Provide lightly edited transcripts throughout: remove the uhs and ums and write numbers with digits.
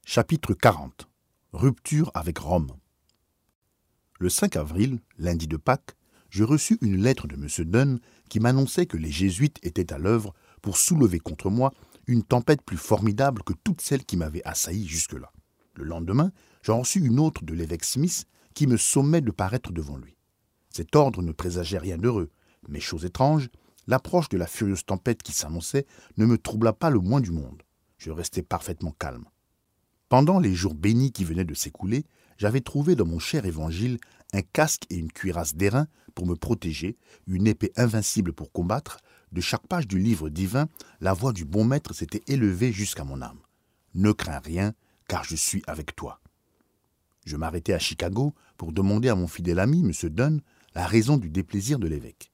Chapitre 40. Rupture avec Rome. Le 5 avril, lundi de Pâques, je reçus une lettre de M. Dunn qui m'annonçait que les Jésuites étaient à l'œuvre pour soulever contre moi une tempête plus formidable que toutes celles qui m'avaient assailli jusque-là. Le lendemain, j'en reçus une autre de l'évêque Smith qui me sommait de paraître devant lui. Cet ordre ne présageait rien d'heureux, mais chose étrange, l'approche de la furieuse tempête qui s'annonçait ne me troubla pas le moins du monde. Je restai parfaitement calme. Pendant les jours bénis qui venaient de s'écouler, j'avais trouvé dans mon cher évangile un casque et une cuirasse d'airain pour me protéger, une épée invincible pour combattre. De chaque page du livre divin, la voix du bon maître s'était élevée jusqu'à mon âme. « Ne crains rien, car je suis avec toi. » Je m'arrêtai à Chicago pour demander à mon fidèle ami, M. Dunn, la raison du déplaisir de l'évêque.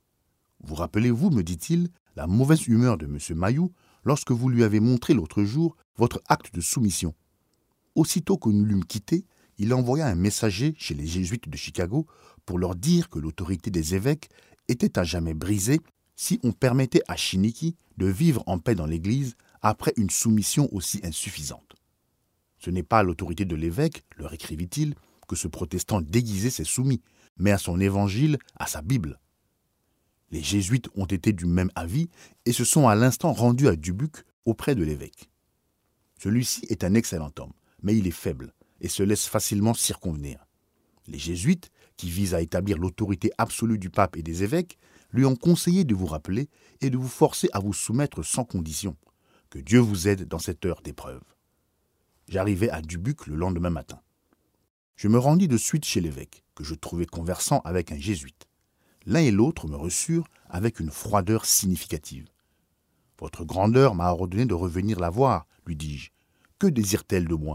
« Vous rappelez-vous, me dit-il, la mauvaise humeur de M. Mayou lorsque vous lui avez montré l'autre jour votre acte de soumission. Aussitôt que nous l'eûmes quitté, il envoya un messager chez les Jésuites de Chicago pour leur dire que l'autorité des évêques était à jamais brisée si on permettait à Shiniki de vivre en paix dans l'Église après une soumission aussi insuffisante. Ce n'est pas à l'autorité de l'évêque, leur écrivit-il, que ce protestant déguisé s'est soumis, mais à son évangile, à sa Bible. Les Jésuites ont été du même avis et se sont à l'instant rendus à Dubuque auprès de l'évêque. Celui-ci est un excellent homme, mais il est faible et se laisse facilement circonvenir. Les Jésuites, qui visent à établir l'autorité absolue du pape et des évêques, lui ont conseillé de vous rappeler et de vous forcer à vous soumettre sans condition. Que Dieu vous aide dans cette heure d'épreuve. J'arrivai à Dubuque le lendemain matin. Je me rendis de suite chez l'évêque, que je trouvai conversant avec un jésuite. L'un et l'autre me reçurent avec une froideur significative. « Votre grandeur m'a ordonné de revenir la voir, lui dis-je. Que désire-t-elle de moi ? »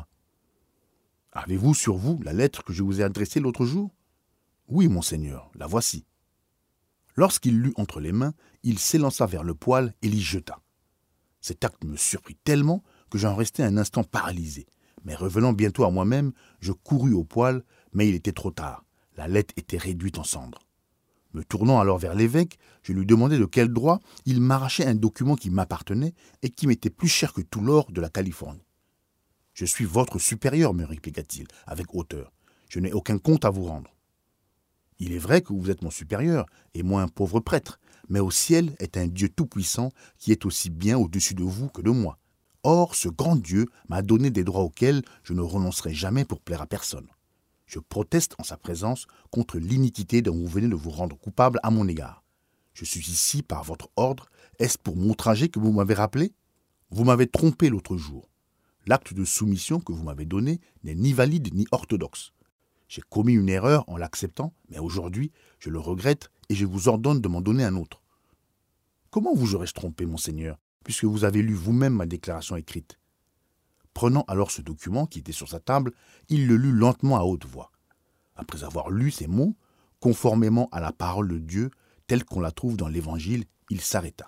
« Avez-vous sur vous la lettre que je vous ai adressée l'autre jour ? » ?»« Oui, monseigneur, la voici. » Lorsqu'il l'eut entre les mains, il s'élança vers le poêle et l'y jeta. Cet acte me surprit tellement que j'en restai un instant paralysé. Mais revenant bientôt à moi-même, je courus au poêle, mais il était trop tard. La lettre était réduite en cendres. Me tournant alors vers l'évêque, je lui demandai de quel droit il m'arrachait un document qui m'appartenait et qui m'était plus cher que tout l'or de la Californie. « Je suis votre supérieur, me répliqua-t-il, avec hauteur. Je n'ai aucun compte à vous rendre. Il est vrai que vous êtes mon supérieur, et moi un pauvre prêtre, mais au ciel est un Dieu tout-puissant qui est aussi bien au-dessus de vous que de moi. Or, ce grand Dieu m'a donné des droits auxquels je ne renoncerai jamais pour plaire à personne. Je proteste en sa présence contre l'iniquité dont vous venez de vous rendre coupable à mon égard. Je suis ici par votre ordre. Est-ce pour m'outrager que vous m'avez rappelé ? Vous m'avez trompé l'autre jour. L'acte de soumission que vous m'avez donné n'est ni valide ni orthodoxe. J'ai commis une erreur en l'acceptant, mais aujourd'hui, je le regrette et je vous ordonne de m'en donner un autre. » « Comment vous aurais-je trompé, monseigneur, puisque vous avez lu vous-même ma déclaration écrite ?» Prenant alors ce document qui était sur sa table, il le lut lentement à haute voix. Après avoir lu ces mots, conformément à la parole de Dieu, telle qu'on la trouve dans l'Évangile, il s'arrêta.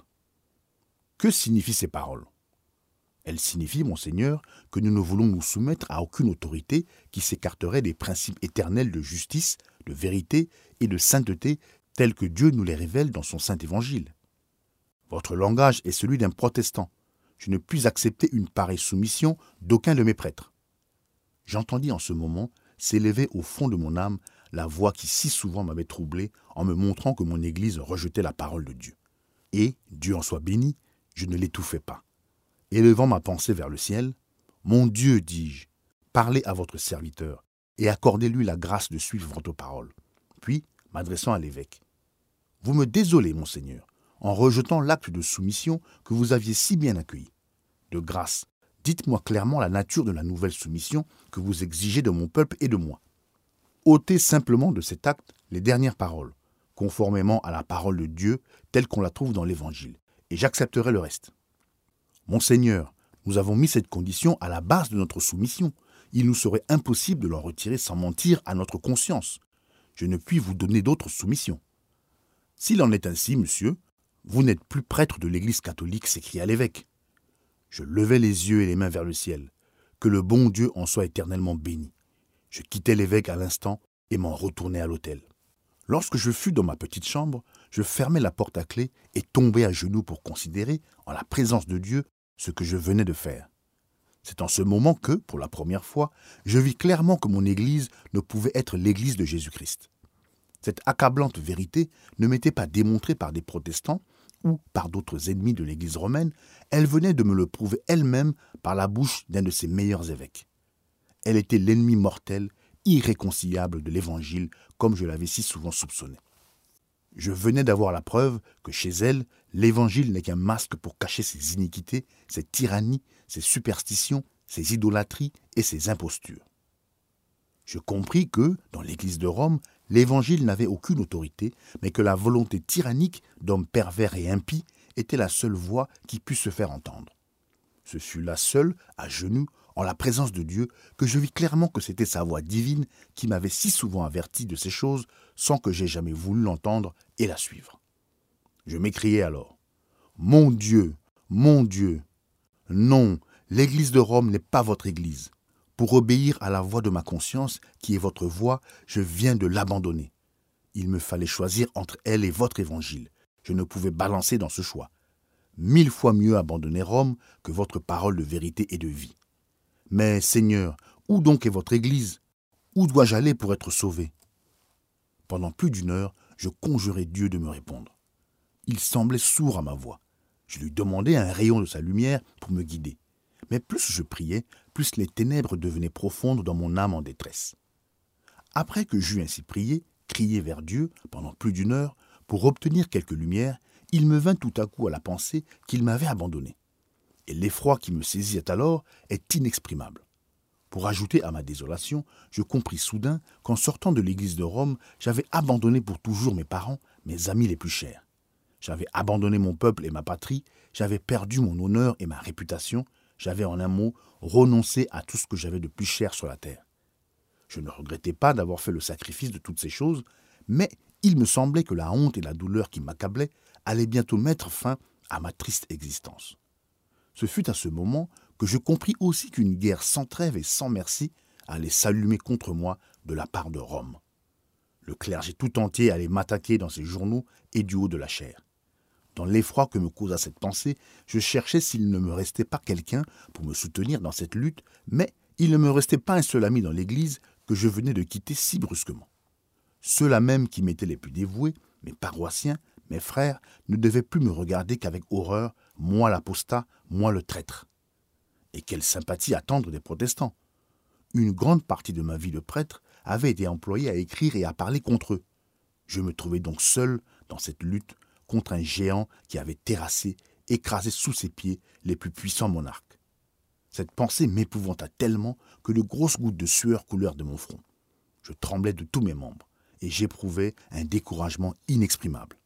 « Que signifient ces paroles ? » Elle signifie, monseigneur, que nous ne voulons nous soumettre à aucune autorité qui s'écarterait des principes éternels de justice, de vérité et de sainteté tels que Dieu nous les révèle dans son saint évangile. Votre langage est celui d'un protestant. Je ne puis accepter une pareille soumission d'aucun de mes prêtres. J'entendis en ce moment s'élever au fond de mon âme la voix qui si souvent m'avait troublé en me montrant que mon Église rejetait la parole de Dieu. Et, Dieu en soit béni, je ne l'étouffai pas. Élevant ma pensée vers le ciel, « Mon Dieu, dis-je, parlez à votre serviteur et accordez-lui la grâce de suivre votre parole. » Puis, m'adressant à l'évêque, « Vous me désolez, monseigneur, en rejetant l'acte de soumission que vous aviez si bien accueilli. De grâce, dites-moi clairement la nature de la nouvelle soumission que vous exigez de mon peuple et de moi. Ôtez simplement de cet acte les dernières paroles, conformément à la parole de Dieu telle qu'on la trouve dans l'Évangile, et j'accepterai le reste. » « Monseigneur, nous avons mis cette condition à la base de notre soumission. Il nous serait impossible de l'en retirer sans mentir à notre conscience. Je ne puis vous donner d'autre soumission. »« S'il en est ainsi, monsieur, vous n'êtes plus prêtre de l'Église catholique, » s'écria l'évêque. Je levai les yeux et les mains vers le ciel. Que le bon Dieu en soit éternellement béni. Je quittai l'évêque à l'instant et m'en retournai à l'autel. Lorsque je fus dans ma petite chambre, je fermai la porte à clé et tombai à genoux pour considérer, en la présence de Dieu, ce que je venais de faire. C'est en ce moment que, pour la première fois, je vis clairement que mon Église ne pouvait être l'Église de Jésus-Christ. Cette accablante vérité ne m'était pas démontrée par des protestants ou par d'autres ennemis de l'Église romaine, elle venait de me le prouver elle-même par la bouche d'un de ses meilleurs évêques. Elle était l'ennemi mortel, irréconciliable de l'Évangile, comme je l'avais si souvent soupçonné. Je venais d'avoir la preuve que chez elle, l'Évangile n'est qu'un masque pour cacher ses iniquités, ses tyrannies, ses superstitions, ses idolâtries et ses impostures. Je compris que, dans l'Église de Rome, l'Évangile n'avait aucune autorité, mais que la volonté tyrannique d'hommes pervers et impies était la seule voix qui pût se faire entendre. Ce fut là seul, à genoux, en la présence de Dieu, que je vis clairement que c'était sa voix divine qui m'avait si souvent averti de ces choses sans que j'aie jamais voulu l'entendre et la suivre. Je m'écriai alors : « Mon Dieu, non, l'Église de Rome n'est pas votre Église. Pour obéir à la voix de ma conscience, qui est votre voix, je viens de l'abandonner. Il me fallait choisir entre elle et votre Évangile. Je ne pouvais balancer dans ce choix. 1000 fois mieux abandonner Rome que votre parole de vérité et de vie. Mais Seigneur, où donc est votre Église ? Où dois-je aller pour être sauvé ? » Pendant plus d'1 heure, je conjurai Dieu de me répondre. Il semblait sourd à ma voix. Je lui demandais un rayon de sa lumière pour me guider. Mais plus je priais, plus les ténèbres devenaient profondes dans mon âme en détresse. Après que j'eus ainsi prié, crié vers Dieu pendant plus d'1 heure, pour obtenir quelque lumière, il me vint tout à coup à la pensée qu'il m'avait abandonné. Et l'effroi qui me saisit alors est inexprimable. Pour ajouter à ma désolation, je compris soudain qu'en sortant de l'Église de Rome, j'avais abandonné pour toujours mes parents, mes amis les plus chers. J'avais abandonné mon peuple et ma patrie, j'avais perdu mon honneur et ma réputation, j'avais en un mot renoncé à tout ce que j'avais de plus cher sur la terre. Je ne regrettais pas d'avoir fait le sacrifice de toutes ces choses, mais il me semblait que la honte et la douleur qui m'accablaient allaient bientôt mettre fin à ma triste existence. Ce fut à ce moment que je compris aussi qu'une guerre sans trêve et sans merci allait s'allumer contre moi de la part de Rome. Le clergé tout entier allait m'attaquer dans ses journaux et du haut de la chair. Dans l'effroi que me causa cette pensée, je cherchais s'il ne me restait pas quelqu'un pour me soutenir dans cette lutte, mais il ne me restait pas un seul ami dans l'Église que je venais de quitter si brusquement. Ceux-là même qui m'étaient les plus dévoués, mes paroissiens, mes frères, ne devaient plus me regarder qu'avec horreur, moi l'apostat, moi le traître. Et quelle sympathie attendre des protestants ! Une grande partie de ma vie de prêtre avait été employée à écrire et à parler contre eux. Je me trouvais donc seul dans cette lutte contre un géant qui avait terrassé, écrasé sous ses pieds les plus puissants monarques. Cette pensée m'épouvanta tellement que de grosses gouttes de sueur coulèrent de mon front. Je tremblais de tous mes membres et j'éprouvais un découragement inexprimable.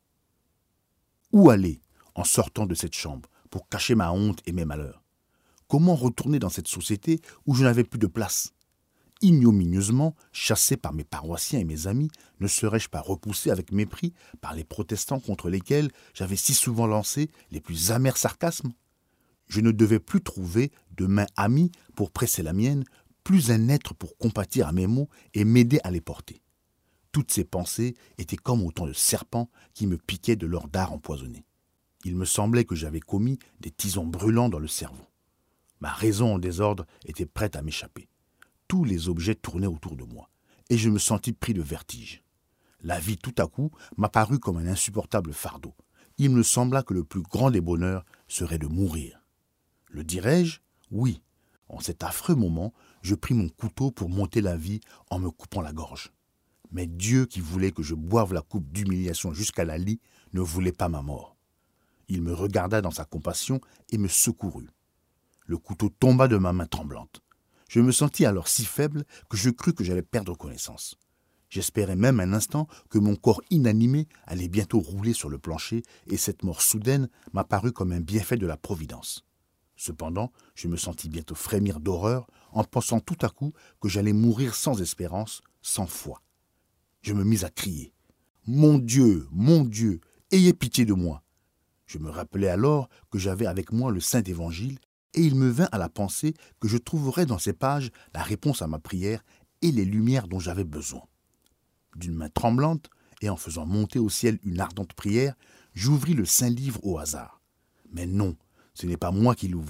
Où aller en sortant de cette chambre pour cacher ma honte et mes malheurs ? Comment retourner dans cette société où je n'avais plus de place ? Ignominieusement, chassé par mes paroissiens et mes amis, ne serais-je pas repoussé avec mépris par les protestants contre lesquels j'avais si souvent lancé les plus amers sarcasmes ? Je ne devais plus trouver de main amie pour presser la mienne, plus un être pour compatir à mes maux et m'aider à les porter. Toutes ces pensées étaient comme autant de serpents qui me piquaient de leur dard empoisonné. Il me semblait que j'avais commis des tisons brûlants dans le cerveau. Ma raison en désordre était prête à m'échapper. Tous les objets tournaient autour de moi, et je me sentis pris de vertige. La vie, tout à coup, m'apparut comme un insupportable fardeau. Il me sembla que le plus grand des bonheurs serait de mourir. Le dirais-je ? Oui. En cet affreux moment, je pris mon couteau pour m'ôter la vie en me coupant la gorge. Mais Dieu, qui voulait que je boive la coupe d'humiliation jusqu'à la lie, ne voulait pas ma mort. Il me regarda dans sa compassion et me secourut. Le couteau tomba de ma main tremblante. Je me sentis alors si faible que je crus que j'allais perdre connaissance. J'espérais même un instant que mon corps inanimé allait bientôt rouler sur le plancher et cette mort soudaine m'apparut comme un bienfait de la Providence. Cependant, je me sentis bientôt frémir d'horreur en pensant tout à coup que j'allais mourir sans espérance, sans foi. Je me mis à crier « Mon Dieu, ayez pitié de moi !» Je me rappelai alors que j'avais avec moi le Saint Évangile et il me vint à la pensée que je trouverais dans ces pages la réponse à ma prière et les lumières dont j'avais besoin. D'une main tremblante, et en faisant monter au ciel une ardente prière, j'ouvris le Saint-Livre au hasard. Mais non, ce n'est pas moi qui l'ouvris.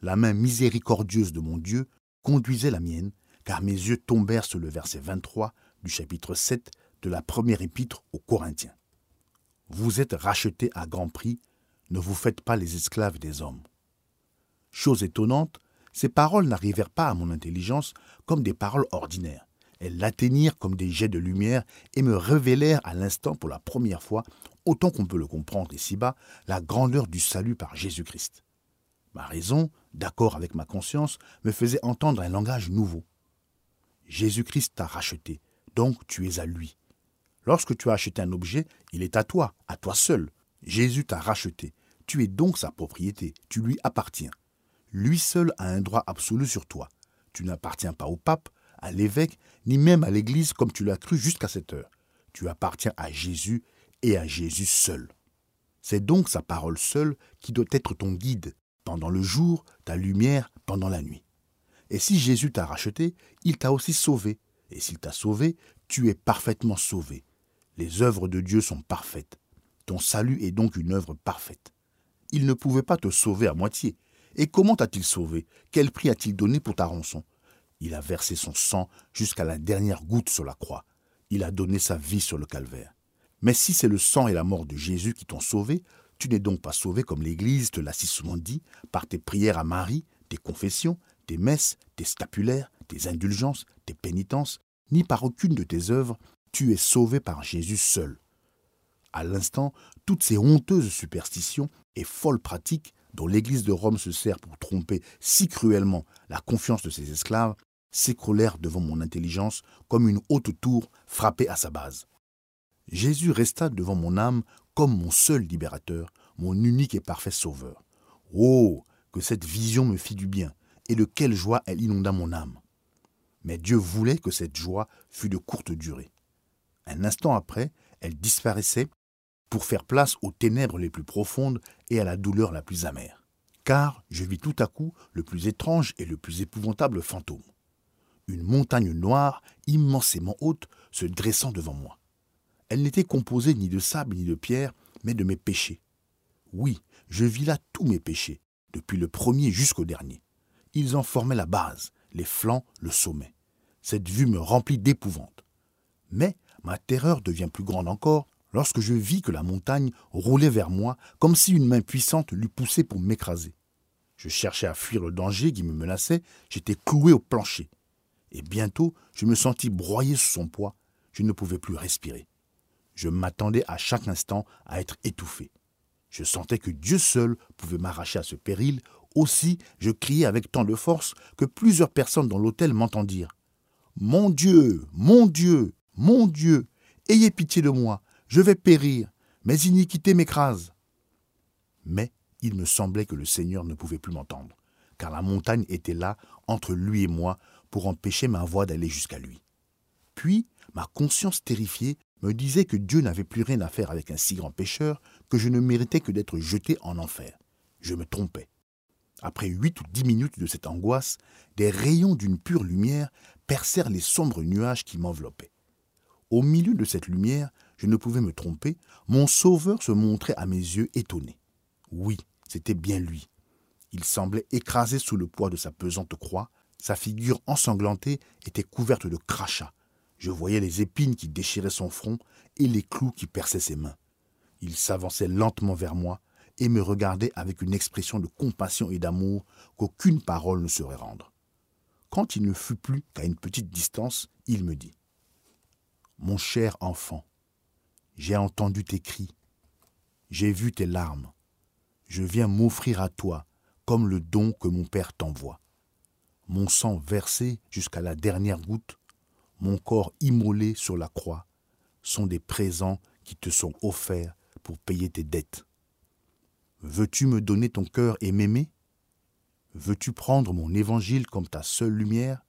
La main miséricordieuse de mon Dieu conduisait la mienne, car mes yeux tombèrent sur le verset 23 du chapitre 7 de la première épître aux Corinthiens. Vous êtes rachetés à grand prix, ne vous faites pas les esclaves des hommes. Chose étonnante, ces paroles n'arrivèrent pas à mon intelligence comme des paroles ordinaires. Elles l'atteignirent comme des jets de lumière et me révélèrent à l'instant pour la première fois, autant qu'on peut le comprendre ici-bas, la grandeur du salut par Jésus-Christ. Ma raison, d'accord avec ma conscience, me faisait entendre un langage nouveau. Jésus-Christ t'a racheté, donc tu es à lui. Lorsque tu as acheté un objet, il est à toi seul. Jésus t'a racheté. Tu es donc sa propriété, tu lui appartiens. Lui seul a un droit absolu sur toi. Tu n'appartiens pas au pape, à l'évêque, ni même à l'Église comme tu l'as cru jusqu'à cette heure. Tu appartiens à Jésus et à Jésus seul. C'est donc sa parole seule qui doit être ton guide, pendant le jour, ta lumière, pendant la nuit. Et si Jésus t'a racheté, il t'a aussi sauvé. Et s'il t'a sauvé, tu es parfaitement sauvé. Les œuvres de Dieu sont parfaites. Ton salut est donc une œuvre parfaite. Il ne pouvait pas te sauver à moitié. Et comment t'a-t-il sauvé? Quel prix a-t-il donné pour ta rançon? Il a versé son sang jusqu'à la dernière goutte sur la croix. Il a donné sa vie sur le calvaire. Mais si c'est le sang et la mort de Jésus qui t'ont sauvé, tu n'es donc pas sauvé comme l'Église te l'a si souvent dit, par tes prières à Marie, tes confessions, tes messes, tes scapulaires, tes indulgences, tes pénitences, ni par aucune de tes œuvres, tu es sauvé par Jésus seul. À l'instant, toutes ces honteuses superstitions et folles pratiques dont l'Église de Rome se sert pour tromper si cruellement la confiance de ses esclaves s'écroulèrent devant mon intelligence comme une haute tour frappée à sa base. Jésus resta devant mon âme comme mon seul libérateur, mon unique et parfait sauveur. Oh, que cette vision me fit du bien, et de quelle joie elle inonda mon âme. Mais Dieu voulait que cette joie fût de courte durée. Un instant après, elle disparaissait pour faire place aux ténèbres les plus profondes et à la douleur la plus amère. Car je vis tout à coup le plus étrange et le plus épouvantable fantôme. Une montagne noire, immensément haute, se dressant devant moi. Elle n'était composée ni de sable ni de pierre, mais de mes péchés. Oui, je vis là tous mes péchés, depuis le premier jusqu'au dernier. Ils en formaient la base, les flancs, le sommet. Cette vue me remplit d'épouvante. Mais ma terreur devient plus grande encore lorsque je vis que la montagne roulait vers moi comme si une main puissante l'eût poussée pour m'écraser. Je cherchais à fuir le danger qui me menaçait, j'étais cloué au plancher. Et bientôt, je me sentis broyé sous son poids, je ne pouvais plus respirer. Je m'attendais à chaque instant à être étouffé. Je sentais que Dieu seul pouvait m'arracher à ce péril. Aussi, je criais avec tant de force que plusieurs personnes dans l'hôtel m'entendirent. « Mon Dieu, mon Dieu, mon Dieu, ayez pitié de moi, je vais périr, mes iniquités m'écrasent. » Mais il me semblait que le Seigneur ne pouvait plus m'entendre, car la montagne était là, entre lui et moi, pour empêcher ma voix d'aller jusqu'à lui. Puis, ma conscience terrifiée me disait que Dieu n'avait plus rien à faire avec un si grand pécheur, que je ne méritais que d'être jeté en enfer. Je me trompais. Après 8 ou 10 minutes de cette angoisse, des rayons d'une pure lumière percèrent les sombres nuages qui m'enveloppaient. Au milieu de cette lumière, je ne pouvais me tromper, mon Sauveur se montrait à mes yeux étonné. Oui, c'était bien lui. Il semblait écrasé sous le poids de sa pesante croix, sa figure ensanglantée était couverte de crachats. Je voyais les épines qui déchiraient son front et les clous qui perçaient ses mains. Il s'avançait lentement vers moi et me regardait avec une expression de compassion et d'amour qu'aucune parole ne saurait rendre. Quand il ne fut plus qu'à une petite distance, il me dit « Mon cher enfant, j'ai entendu tes cris, j'ai vu tes larmes. Je viens m'offrir à toi comme le don que mon Père t'envoie. Mon sang versé jusqu'à la dernière goutte, mon corps immolé sur la croix, sont des présents qui te sont offerts pour payer tes dettes. Veux-tu me donner ton cœur et m'aimer? Veux-tu prendre mon évangile comme ta seule lumière?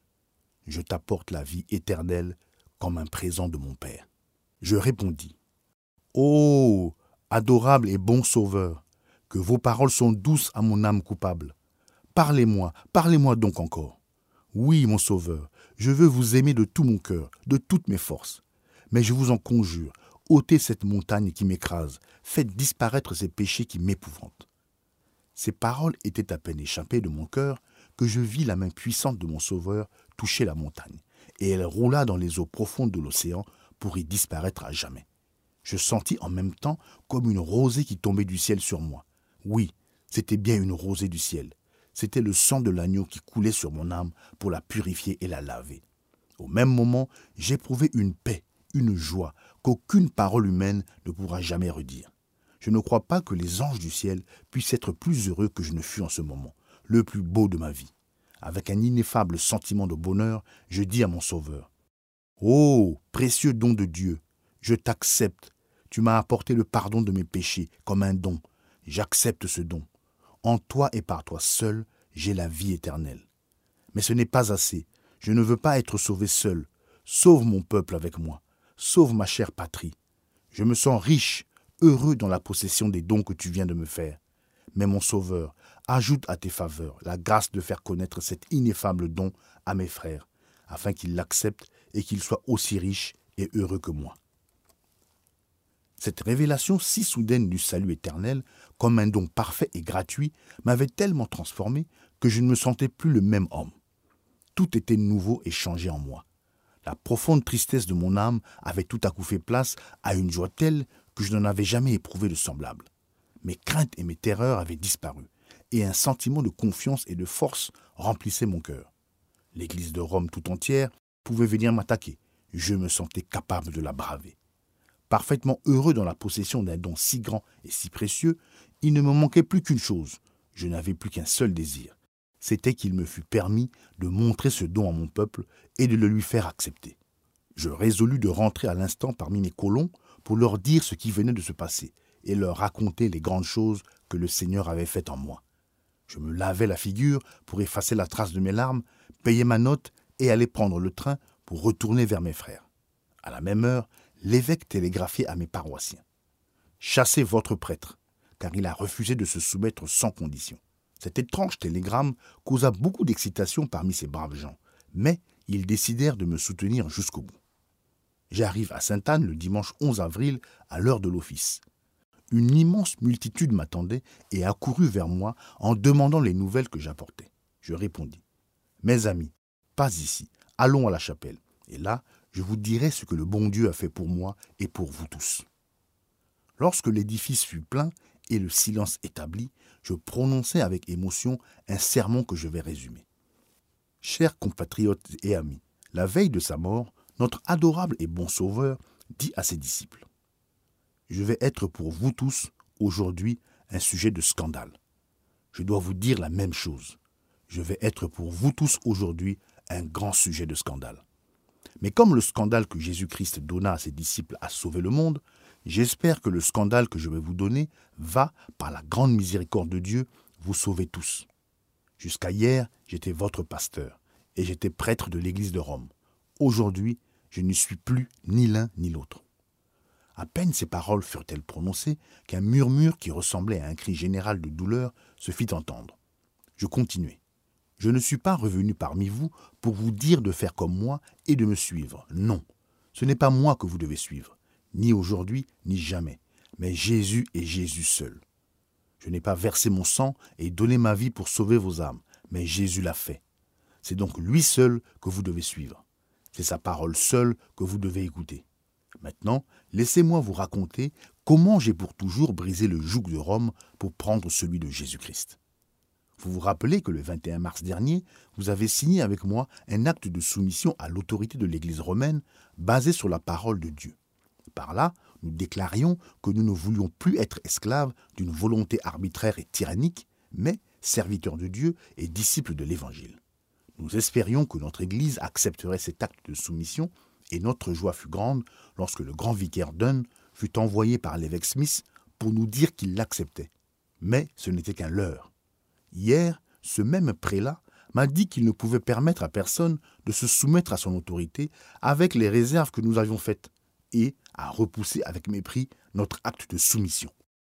Je t'apporte la vie éternelle comme un présent de mon Père. » Je répondis, « Ô adorable et bon Sauveur, que vos paroles sont douces à mon âme coupable. Parlez-moi donc encore. Oui, mon Sauveur, je veux vous aimer de tout mon cœur, de toutes mes forces. Mais je vous en conjure, ôtez cette montagne qui m'écrase, faites disparaître ces péchés qui m'épouvantent. » Ces paroles étaient à peine échappées de mon cœur que je vis la main puissante de mon Sauveur toucher la montagne, et elle roula dans les eaux profondes de l'océan pour y disparaître à jamais. Je sentis en même temps comme une rosée qui tombait du ciel sur moi. Oui, c'était bien une rosée du ciel. C'était le sang de l'agneau qui coulait sur mon âme pour la purifier et la laver. Au même moment, j'éprouvais une paix, une joie qu'aucune parole humaine ne pourra jamais redire. Je ne crois pas que les anges du ciel puissent être plus heureux que je ne fus en ce moment, le plus beau de ma vie. Avec un ineffable sentiment de bonheur, je dis à mon Sauveur, « Oh, précieux don de Dieu, je t'accepte. Tu m'as apporté le pardon de mes péchés comme un don. J'accepte ce don. En toi et par toi seul, j'ai la vie éternelle. Mais ce n'est pas assez. Je ne veux pas être sauvé seul. Sauve mon peuple avec moi. Sauve ma chère patrie. Je me sens riche, heureux dans la possession des dons que tu viens de me faire. Mais mon Sauveur, ajoute à tes faveurs la grâce de faire connaître cet ineffable don à mes frères, afin qu'ils l'acceptent et qu'ils soient aussi riches et heureux que moi. » Cette révélation si soudaine du salut éternel, comme un don parfait et gratuit, m'avait tellement transformé que je ne me sentais plus le même homme. Tout était nouveau et changé en moi. La profonde tristesse de mon âme avait tout à coup fait place à une joie telle que je n'en avais jamais éprouvé de semblable. Mes craintes et mes terreurs avaient disparu, et un sentiment de confiance et de force remplissait mon cœur. L'Église de Rome tout entière pouvait venir m'attaquer. Je me sentais capable de la braver. Parfaitement heureux dans la possession d'un don si grand et si précieux, il ne me manquait plus qu'une chose. Je n'avais plus qu'un seul désir. C'était qu'il me fût permis de montrer ce don à mon peuple et de le lui faire accepter. Je résolus de rentrer à l'instant parmi mes colons pour leur dire ce qui venait de se passer et leur raconter les grandes choses que le Seigneur avait faites en moi. Je me lavai la figure pour effacer la trace de mes larmes, payai ma note et allai prendre le train pour retourner vers mes frères. À la même heure, l'évêque télégraphiait à mes paroissiens. « Chassez votre prêtre, car il a refusé de se soumettre sans condition. » Cet étrange télégramme causa beaucoup d'excitation parmi ces braves gens, mais ils décidèrent de me soutenir jusqu'au bout. J'arrive à Sainte-Anne le dimanche 11 avril à l'heure de l'office. Une immense multitude m'attendait et accourut vers moi en demandant les nouvelles que j'apportais. Je répondis, « Mes amis, pas ici, allons à la chapelle, et là, je vous dirai ce que le bon Dieu a fait pour moi et pour vous tous. » Lorsque l'édifice fut plein et le silence établi, je prononçai avec émotion un sermon que je vais résumer. Chers compatriotes et amis, la veille de sa mort, notre adorable et bon Sauveur dit à ses disciples, « Je vais être pour vous tous, aujourd'hui, un sujet de scandale. Je dois vous dire la même chose. Je vais être pour vous tous aujourd'hui un grand sujet de scandale. Mais comme le scandale que Jésus-Christ donna à ses disciples a sauvé le monde, j'espère que le scandale que je vais vous donner va, par la grande miséricorde de Dieu, vous sauver tous. Jusqu'à hier, j'étais votre pasteur et j'étais prêtre de l'Église de Rome. Aujourd'hui, je ne suis plus ni l'un ni l'autre. » À peine ces paroles furent-elles prononcées qu'un murmure qui ressemblait à un cri général de douleur se fit entendre. Je continuai. « Je ne suis pas revenu parmi vous pour vous dire de faire comme moi et de me suivre. Non, ce n'est pas moi que vous devez suivre, ni aujourd'hui, ni jamais, mais Jésus et Jésus seul. Je n'ai pas versé mon sang et donné ma vie pour sauver vos âmes, mais Jésus l'a fait. C'est donc lui seul que vous devez suivre. C'est sa parole seule que vous devez écouter. Maintenant, laissez-moi vous raconter comment j'ai pour toujours brisé le joug de Rome pour prendre celui de Jésus-Christ. Vous vous rappelez que le 21 mars dernier, vous avez signé avec moi un acte de soumission à l'autorité de l'Église romaine basé sur la parole de Dieu. Par là, nous déclarions que nous ne voulions plus être esclaves d'une volonté arbitraire et tyrannique, mais serviteurs de Dieu et disciples de l'Évangile. Nous espérions que notre Église accepterait cet acte de soumission et notre joie fut grande lorsque le grand vicaire Dunn fut envoyé par l'évêque Smith pour nous dire qu'il l'acceptait. Mais ce n'était qu'un leurre. Hier, ce même prélat m'a dit qu'il ne pouvait permettre à personne de se soumettre à son autorité avec les réserves que nous avions faites et a repoussé avec mépris notre acte de soumission.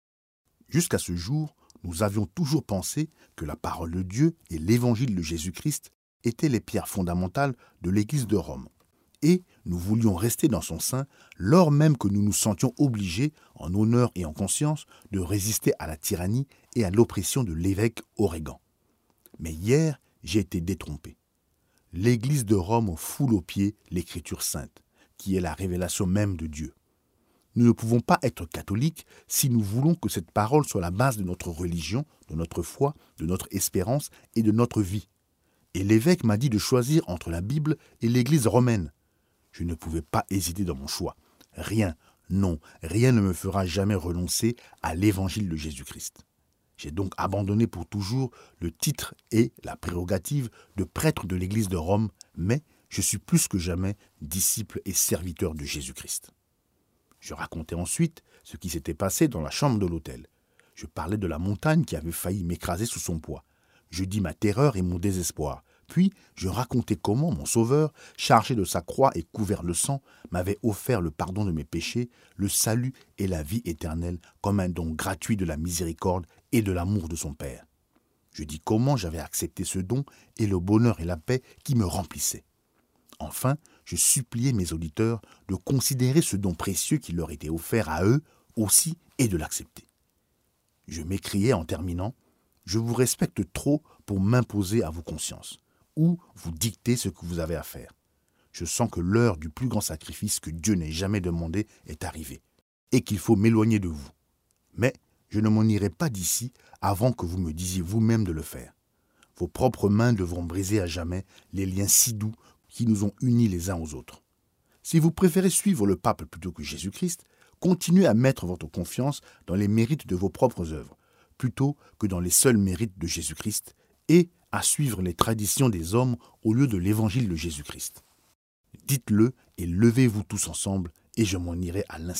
Jusqu'à ce jour, nous avions toujours pensé que la parole de Dieu et l'évangile de Jésus-Christ étaient les pierres fondamentales de l'Église de Rome. Et nous voulions rester dans son sein, lors même que nous nous sentions obligés, en honneur et en conscience, de résister à la tyrannie et à l'oppression de l'évêque Origen. Mais hier, j'ai été détrompé. L'Église de Rome foule aux pieds l'Écriture sainte, qui est la révélation même de Dieu. Nous ne pouvons pas être catholiques si nous voulons que cette parole soit la base de notre religion, de notre foi, de notre espérance et de notre vie. Et l'évêque m'a dit de choisir entre la Bible et l'Église romaine. Je ne pouvais pas hésiter dans mon choix. Rien, non, rien ne me fera jamais renoncer à l'Évangile de Jésus-Christ. J'ai donc abandonné pour toujours le titre et la prérogative de prêtre de l'Église de Rome, mais je suis plus que jamais disciple et serviteur de Jésus-Christ. Je racontais ensuite ce qui s'était passé dans la chambre de l'hôtel. Je parlais de la montagne qui avait failli m'écraser sous son poids. Je dis ma terreur et mon désespoir. Puis, je racontais comment mon Sauveur, chargé de sa croix et couvert de sang, m'avait offert le pardon de mes péchés, le salut et la vie éternelle comme un don gratuit de la miséricorde et de l'amour de son Père. Je dis comment j'avais accepté ce don et le bonheur et la paix qui me remplissaient. Enfin, je suppliais mes auditeurs de considérer ce don précieux qui leur était offert à eux aussi et de l'accepter. Je m'écriais en terminant « Je vous respecte trop pour m'imposer à vos consciences ou vous dicter ce que vous avez à faire. Je sens que l'heure du plus grand sacrifice que Dieu n'ait jamais demandé est arrivée et qu'il faut m'éloigner de vous. Mais je ne m'en irai pas d'ici avant que vous me disiez vous-même de le faire. Vos propres mains devront briser à jamais les liens si doux qui nous ont unis les uns aux autres. Si vous préférez suivre le pape plutôt que Jésus-Christ, continuez à mettre votre confiance dans les mérites de vos propres œuvres, plutôt que dans les seuls mérites de Jésus-Christ, et à suivre les traditions des hommes au lieu de l'évangile de Jésus-Christ. Dites-le et levez-vous tous ensemble, et je m'en irai à l'instant. »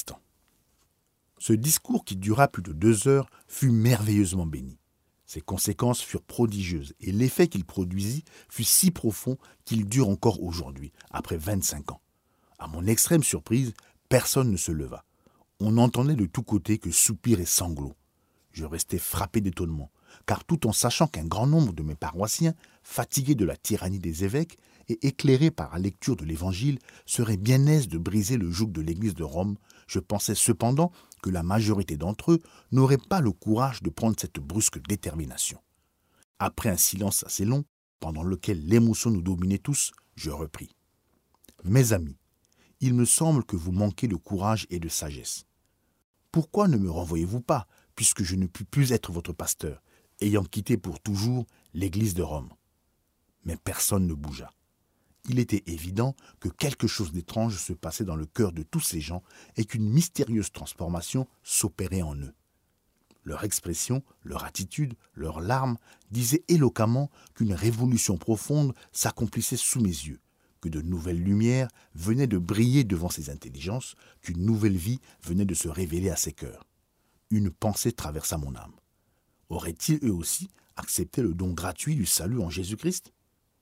Ce discours qui dura plus de 2 heures fut merveilleusement béni. Ses conséquences furent prodigieuses et l'effet qu'il produisit fut si profond qu'il dure encore aujourd'hui, après 25 ans. À mon extrême surprise, personne ne se leva. On n'entendait de tous côtés que soupirs et sanglots. Je restais frappé d'étonnement, car tout en sachant qu'un grand nombre de mes paroissiens, fatigués de la tyrannie des évêques et éclairés par la lecture de l'Évangile, seraient bien aises de briser le joug de l'Église de Rome, je pensais cependant que la majorité d'entre eux n'auraient pas le courage de prendre cette brusque détermination. Après un silence assez long, pendant lequel l'émotion nous dominait tous, je repris. « Mes amis, il me semble que vous manquez de courage et de sagesse. Pourquoi ne me renvoyez-vous pas, puisque je ne puis plus être votre pasteur, ayant quitté pour toujours l'Église de Rome ?» Mais personne ne bougea. Il était évident que quelque chose d'étrange se passait dans le cœur de tous ces gens et qu'une mystérieuse transformation s'opérait en eux. Leur expression, leur attitude, leurs larmes disaient éloquemment qu'une révolution profonde s'accomplissait sous mes yeux, que de nouvelles lumières venaient de briller devant ces intelligences, qu'une nouvelle vie venait de se révéler à ces cœurs. Une pensée traversa mon âme. Auraient-ils eux aussi accepté le don gratuit du salut en Jésus-Christ ?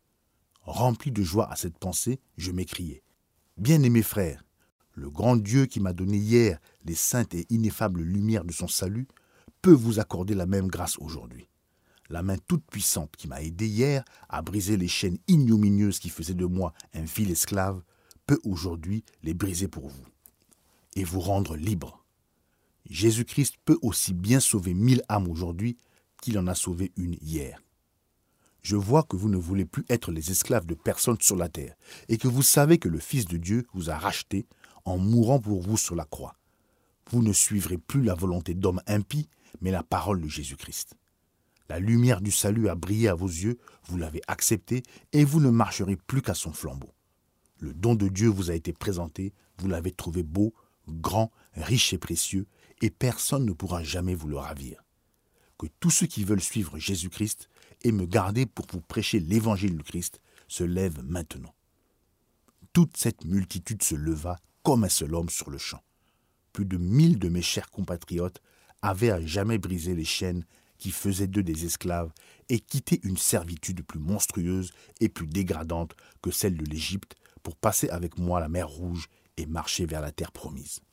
Rempli de joie à cette pensée, je m'écriai. « Bien-aimés frères, le grand Dieu qui m'a donné hier les saintes et ineffables lumières de son salut peut vous accorder la même grâce aujourd'hui. La main toute puissante qui m'a aidé hier à briser les chaînes ignominieuses qui faisaient de moi un vil esclave peut aujourd'hui les briser pour vous et vous rendre libre. Jésus-Christ peut aussi bien sauver 1000 âmes aujourd'hui qu'il en a sauvé une hier. Je vois que vous ne voulez plus être les esclaves de personne sur la terre et que vous savez que le Fils de Dieu vous a racheté en mourant pour vous sur la croix. Vous ne suivrez plus la volonté d'hommes impies, mais la parole de Jésus-Christ. La lumière du salut a brillé à vos yeux, vous l'avez acceptée et vous ne marcherez plus qu'à son flambeau. Le don de Dieu vous a été présenté, vous l'avez trouvé beau, grand, riche et précieux, et personne ne pourra jamais vous le ravir. Que tous ceux qui veulent suivre Jésus-Christ et me garder pour vous prêcher l'évangile du Christ se lèvent maintenant. » Toute cette multitude se leva comme un seul homme sur le champ. Plus de 1000 de mes chers compatriotes avaient à jamais brisé les chaînes qui faisaient d'eux des esclaves et quitté une servitude plus monstrueuse et plus dégradante que celle de l'Égypte pour passer avec moi la mer Rouge et marcher vers la terre promise.